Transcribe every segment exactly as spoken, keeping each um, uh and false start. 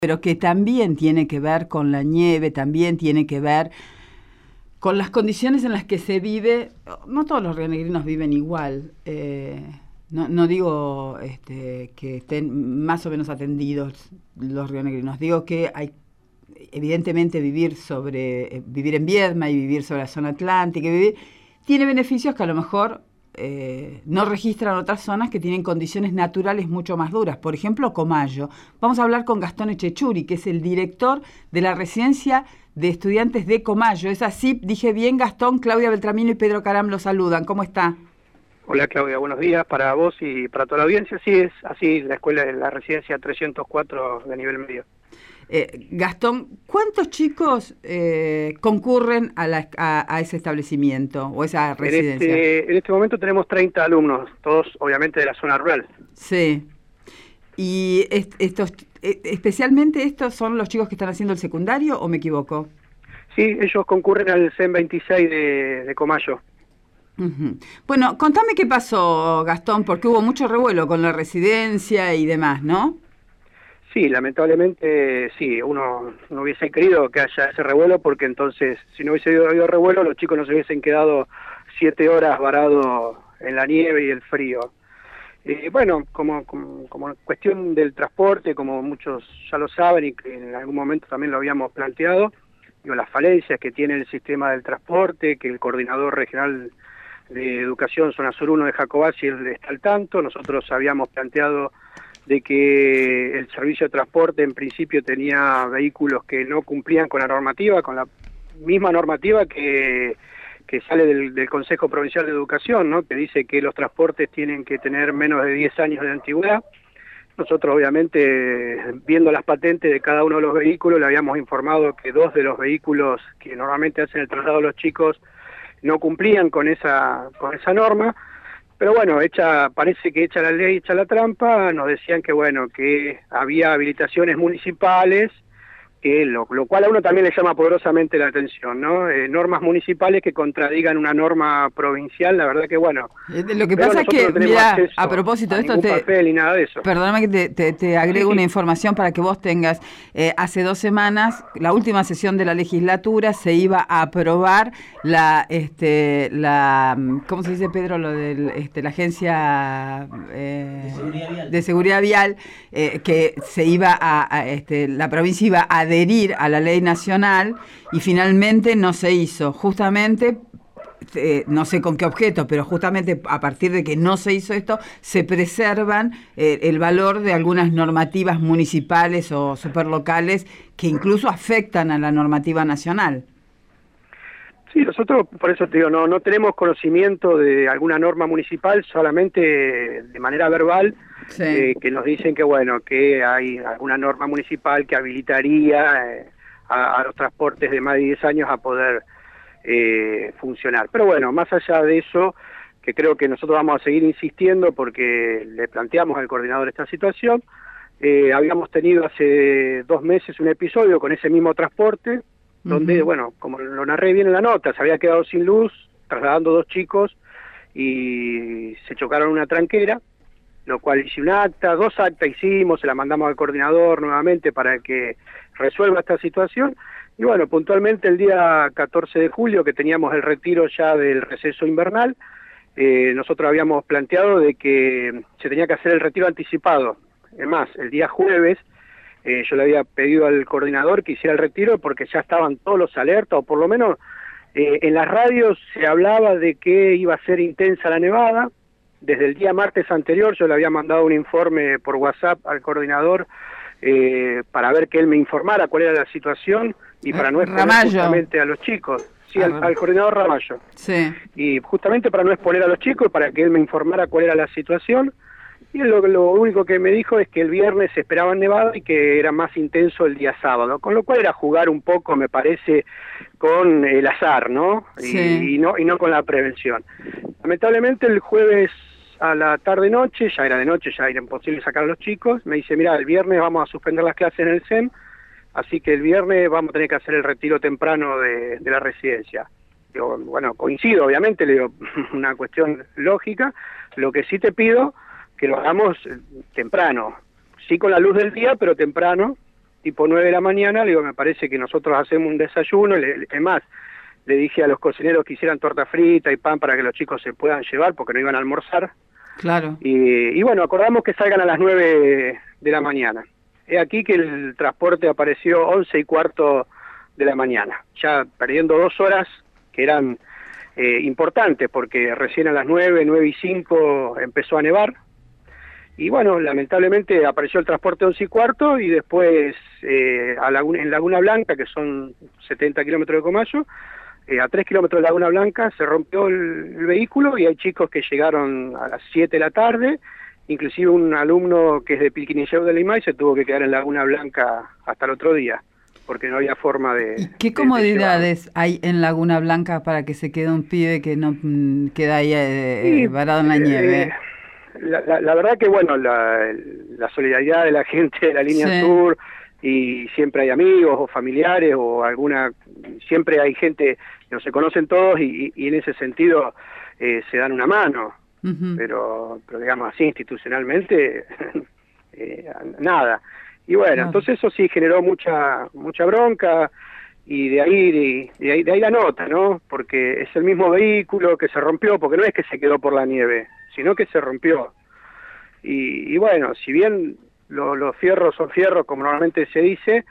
pero que también tiene que ver con la nieve, también tiene que ver con las condiciones en las que se vive. No todos los rionegrinos viven igual. Eh, no, no digo este, que estén más o menos atendidos los rionegrinos. Digo que hay, evidentemente, vivir sobre eh, vivir en Viedma y vivir sobre la zona atlántica, y vivir, tiene beneficios que a lo mejor Eh, no registran otras zonas que tienen condiciones naturales mucho más duras. Por ejemplo, Comayo. Vamos a hablar con Gastón Echechuri, que es el director de la residencia de estudiantes de Comayo. ¿Es así? Dije bien, Gastón. Claudia Beltramino y Pedro Caram lo saludan. ¿Cómo está? Hola, Claudia, buenos días para vos y para toda la audiencia. Sí, es así la escuela de la residencia trescientos cuatro de nivel medio. Eh, Gastón, ¿cuántos chicos eh, concurren a, la, a, a ese establecimiento o esa residencia? En este, en este momento tenemos treinta alumnos, todos obviamente de la zona rural. Sí. ¿Y est estos, especialmente estos son los chicos que están haciendo el secundario o me equivoco? Sí, ellos concurren al C E M veintiséis de, de Comayo. Uh-huh. Bueno, contame qué pasó, Gastón, porque hubo mucho revuelo con la residencia y demás, ¿no? Sí, lamentablemente sí, uno no hubiese querido que haya ese revuelo, porque entonces, si no hubiese habido revuelo, los chicos no se hubiesen quedado siete horas varados en la nieve y el frío. Eh, bueno, como, como, como cuestión del transporte, como muchos ya lo saben y que en algún momento también lo habíamos planteado, digo, las falencias que tiene el sistema del transporte, que el coordinador regional de educación zona sur uno de Jacobacci está al tanto. Nosotros habíamos planteado de que el servicio de transporte en principio tenía vehículos que no cumplían con la normativa, con la misma normativa que, que sale del, del Consejo Provincial de Educación, ¿no? Que dice que los transportes tienen que tener menos de diez años de antigüedad. Nosotros obviamente, viendo las patentes de cada uno de los vehículos, le habíamos informado que dos de los vehículos que normalmente hacen el traslado de los chicos no cumplían con esa, con esa norma. Pero bueno, hecha, parece que hecha la ley, hecha la trampa, nos decían que bueno, que había habilitaciones municipales, que lo, lo cual a uno también le llama poderosamente la atención, ¿no? Eh, normas municipales que contradigan una norma provincial, la verdad que bueno. Lo que pasa es que, no mira, a propósito de esto, te, papel y nada de eso. Perdóname que te, te, te agrego sí, una sí. información para que vos tengas. Eh, hace dos semanas, la última sesión de la legislatura, se iba a aprobar la, este, la, ¿cómo se dice, Pedro? Lo de este, la agencia eh, de seguridad vial, de seguridad vial eh, que se iba a, a este, la provincia iba a adherir a la ley nacional y finalmente no se hizo, justamente, eh, no sé con qué objeto, pero justamente a partir de que no se hizo esto, se preservan eh, el valor de algunas normativas municipales o superlocales que incluso afectan a la normativa nacional. Sí, nosotros, por eso te digo, no, no tenemos conocimiento de alguna norma municipal, solamente de manera verbal, sí. eh, que nos dicen que bueno, que hay alguna norma municipal que habilitaría eh, a, a los transportes de más de diez años a poder eh, funcionar. Pero bueno, más allá de eso, que creo que nosotros vamos a seguir insistiendo porque le planteamos al coordinador esta situación, eh, habíamos tenido hace dos meses un episodio con ese mismo transporte, donde, uh-huh. bueno, como lo narré bien en la nota, se había quedado sin luz, trasladando dos chicos, y se chocaron en una tranquera, lo cual hice un acta, dos actas hicimos, se la mandamos al coordinador nuevamente para que resuelva esta situación, y bueno, puntualmente el día catorce de julio, que teníamos el retiro ya del receso invernal, eh, nosotros habíamos planteado de que se tenía que hacer el retiro anticipado. Es más, el día jueves, Eh, yo le había pedido al coordinador que hiciera el retiro porque ya estaban todos los alertas, o por lo menos eh, en las radios se hablaba de que iba a ser intensa la nevada. Desde el día martes anterior yo le había mandado un informe por WhatsApp al coordinador eh, para ver que él me informara cuál era la situación y para no exponer justamente a los chicos. Sí, al, al coordinador Ramallo. Sí. Y justamente para no exponer a los chicos, para que él me informara cuál era la situación. Y lo, lo único que me dijo es que el viernes se esperaba nevada y que era más intenso el día sábado, con lo cual era jugar un poco, me parece, con el azar, ¿no? Sí. Y, y no y no con la prevención. Lamentablemente el jueves a la tarde-noche, ya era de noche, ya era imposible sacar a los chicos, me dice, mira, el viernes vamos a suspender las clases en el C E M, así que el viernes vamos a tener que hacer el retiro temprano de, de la residencia. Digo, bueno, coincido, obviamente, le digo, una cuestión lógica, lo que sí te pido que lo hagamos temprano, sí con la luz del día, pero temprano, tipo nueve de la mañana, le digo, me parece que nosotros hacemos un desayuno, le, es más, le dije a los cocineros que hicieran torta frita y pan para que los chicos se puedan llevar, porque no iban a almorzar. Claro. Y, y bueno, acordamos que salgan a las nueve de la mañana. He aquí que el transporte apareció once y cuarto de la mañana, ya perdiendo dos horas que eran eh, importantes, porque recién a las nueve, nueve y cinco empezó a nevar. Y bueno, lamentablemente apareció el transporte once y cuarto y después eh, a Laguna, en Laguna Blanca, que son setenta kilómetros de Comayo, eh, a tres kilómetros de Laguna Blanca se rompió el, el vehículo y hay chicos que llegaron a las siete de la tarde, inclusive un alumno que es de Pilquinilleu de Limay se tuvo que quedar en Laguna Blanca hasta el otro día, porque no había forma de... ¿Y qué de, comodidades de hay en Laguna Blanca para que se quede un pibe que no mm, queda ahí eh, sí, varado en la eh, nieve? La, la, la verdad que, bueno, la, la solidaridad de la gente de la línea sí. sur, y siempre hay amigos o familiares o alguna, siempre hay gente, no se conocen todos y, y en ese sentido eh, se dan una mano, uh-huh. pero, pero digamos así institucionalmente, eh, nada. Y bueno, claro. Entonces eso sí generó mucha mucha bronca y de ahí, de, de ahí de ahí la nota, ¿no? Porque es el mismo vehículo que se rompió, porque no es que se quedó por la nieve, sino que se rompió. Y, y bueno, si bien lo, los fierros son fierros, como normalmente se dice,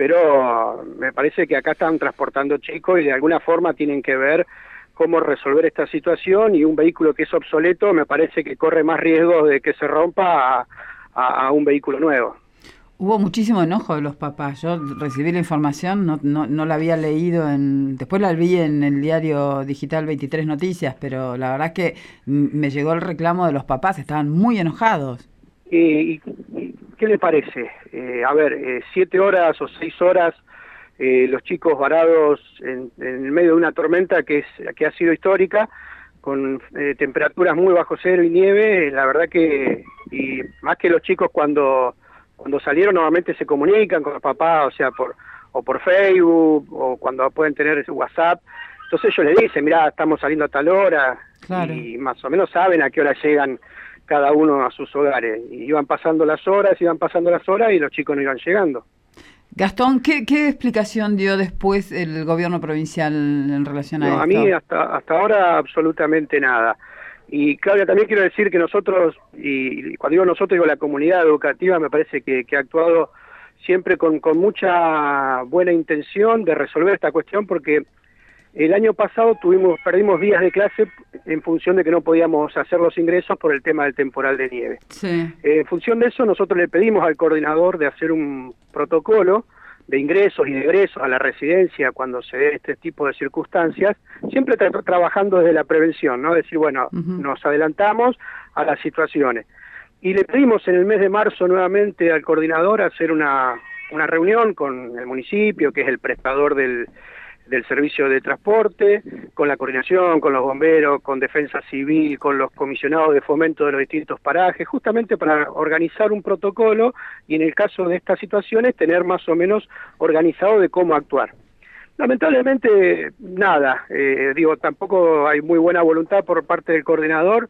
pero me parece que acá están transportando chicos y de alguna forma tienen que ver cómo resolver esta situación, y un vehículo que es obsoleto me parece que corre más riesgos de que se rompa a, a, a un vehículo nuevo. Hubo muchísimo enojo de los papás. Yo recibí la información, no, no, no la había leído, en después la vi en el diario digital veintitrés Noticias, pero la verdad es que me llegó el reclamo de los papás, estaban muy enojados. ¿Y, y qué le parece? Eh, a ver, eh, siete horas o seis horas, eh, los chicos varados en, en el medio de una tormenta que, es, que ha sido histórica, con eh, temperaturas muy bajo cero y nieve, la verdad que, y más que los chicos cuando... Cuando salieron normalmente se comunican con los papás, o sea, por o por Facebook, o cuando pueden tener WhatsApp. Entonces ellos le dicen, mirá, estamos saliendo a tal hora, claro. Y más o menos saben a qué hora llegan cada uno a sus hogares. Y iban pasando las horas, iban pasando las horas y los chicos no iban llegando. Gastón, ¿qué, qué explicación dio después el gobierno provincial en relación a no, esto? A mí hasta, hasta ahora absolutamente nada. Y Claudia, también quiero decir que nosotros, y cuando digo nosotros, digo la comunidad educativa, me parece que, que ha actuado siempre con, con mucha buena intención de resolver esta cuestión, porque el año pasado tuvimos perdimos días de clase en función de que no podíamos hacer los ingresos por el tema del temporal de nieve. Sí. Eh, en función de eso, nosotros le pedimos al coordinador de hacer un protocolo de ingresos y de egresos a la residencia cuando se dé este tipo de circunstancias, siempre tra trabajando desde la prevención, ¿no? Decir, bueno, uh-huh. nos adelantamos a las situaciones. Y le pedimos en el mes de marzo nuevamente al coordinador hacer una, una reunión con el municipio, que es el prestador del, del servicio de transporte, con la coordinación, con los bomberos, con Defensa Civil, con los comisionados de fomento de los distintos parajes, justamente para organizar un protocolo y en el caso de estas situaciones tener más o menos organizado de cómo actuar. Lamentablemente, nada, eh, digo, tampoco hay muy buena voluntad por parte del coordinador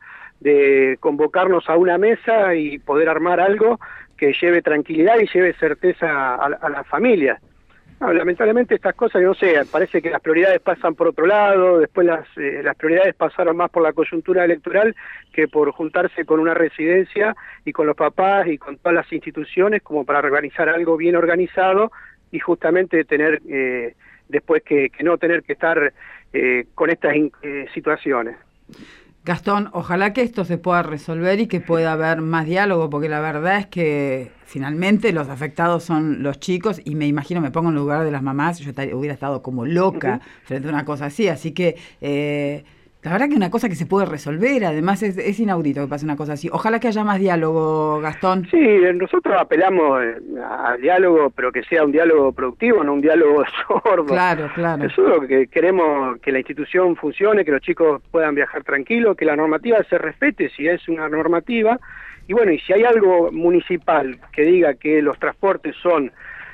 de convocarnos a una mesa y poder armar algo que lleve tranquilidad y lleve certeza a, a las familias. No, lamentablemente estas cosas, no sé, parece que las prioridades pasan por otro lado, después las, eh, las prioridades pasaron más por la coyuntura electoral que por juntarse con una residencia y con los papás y con todas las instituciones como para organizar algo bien organizado y justamente tener, eh, después que, que no tener que estar eh, con estas eh, situaciones. Gastón, ojalá que esto se pueda resolver y que pueda haber más diálogo, porque la verdad es que finalmente los afectados son los chicos y me imagino, me pongo en lugar de las mamás, yo hubiera estado como loca uh-huh. frente a una cosa así, así que eh, la verdad que es una cosa que se puede resolver, además es, es inaudito que pase una cosa así. Ojalá que haya más diálogo, Gastón. Sí, nosotros apelamos al diálogo, pero que sea un diálogo productivo, no un diálogo sordo. Claro, claro. Nosotros que queremos que la institución funcione, que los chicos puedan viajar tranquilos, que la normativa se respete si es una normativa, y bueno, y si hay algo municipal que diga que los transportes son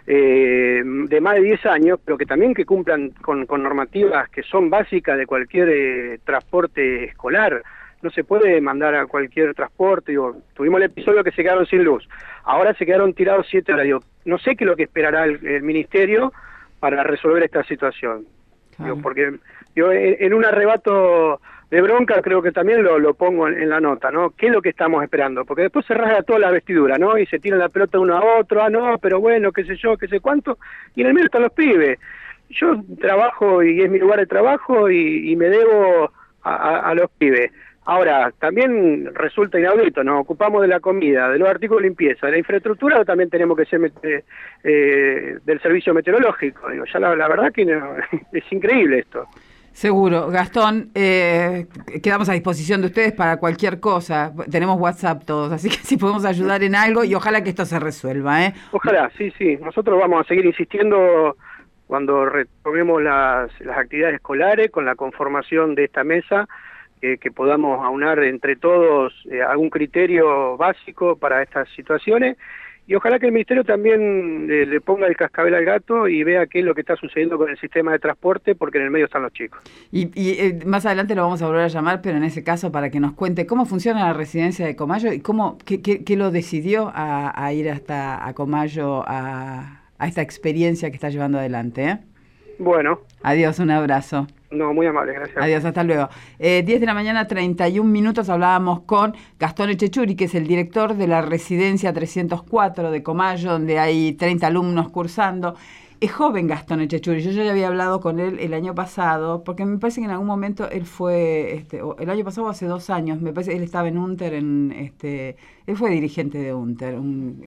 Eh, de más de diez años, pero que también que cumplan con, con normativas que son básicas de cualquier eh, transporte escolar. No se puede mandar a cualquier transporte. Digo, tuvimos el episodio que se quedaron sin luz, ahora se quedaron tirados siete horas. Digo, no sé qué es lo que esperará el, el ministerio para resolver esta situación. Claro. Digo, porque yo en, en un arrebato de bronca creo que también lo, lo pongo en, en la nota, ¿no? ¿Qué es lo que estamos esperando? Porque después se rasga toda la vestidura, ¿no? Y se tiran la pelota uno a otro, ah, no, pero bueno, qué sé yo, qué sé cuánto, y en el medio están los pibes. Yo trabajo y es mi lugar de trabajo y, y me debo a, a, a los pibes. Ahora, también resulta inaudito, nos ocupamos de la comida, de los artículos de limpieza, de la infraestructura, también tenemos que ser eh, eh, del servicio meteorológico. Digo, ya la, la verdad que no, es increíble esto. Seguro. Gastón, eh, quedamos a disposición de ustedes para cualquier cosa. Tenemos WhatsApp todos, así que si podemos ayudar en algo y ojalá que esto se resuelva, ¿eh? Ojalá, sí, sí. Nosotros vamos a seguir insistiendo cuando retomemos las, las actividades escolares con la conformación de esta mesa, eh, que podamos aunar entre todos eh, algún criterio básico para estas situaciones. Y ojalá que el Ministerio también eh, le ponga el cascabel al gato y vea qué es lo que está sucediendo con el sistema de transporte, porque en el medio están los chicos. Y, y eh, más adelante lo vamos a volver a llamar, pero en ese caso para que nos cuente cómo funciona la residencia de Comayo y cómo qué, qué, qué lo decidió a, a ir hasta a Comayo a, a esta experiencia que está llevando adelante, ¿eh? Bueno. Adiós, un abrazo. No, muy amable, gracias. Adiós, hasta luego. Eh, diez de la mañana, treinta y un minutos, hablábamos con Gastón Echechuri, que es el director de la residencia trescientos cuatro de Comayo, donde hay treinta alumnos cursando. Es joven Gastón Echechuri, yo ya había hablado con él el año pasado, porque me parece que en algún momento él fue, este, el año pasado o hace dos años, me parece que él estaba en UNTER, en, este, él fue dirigente de UNTER, un,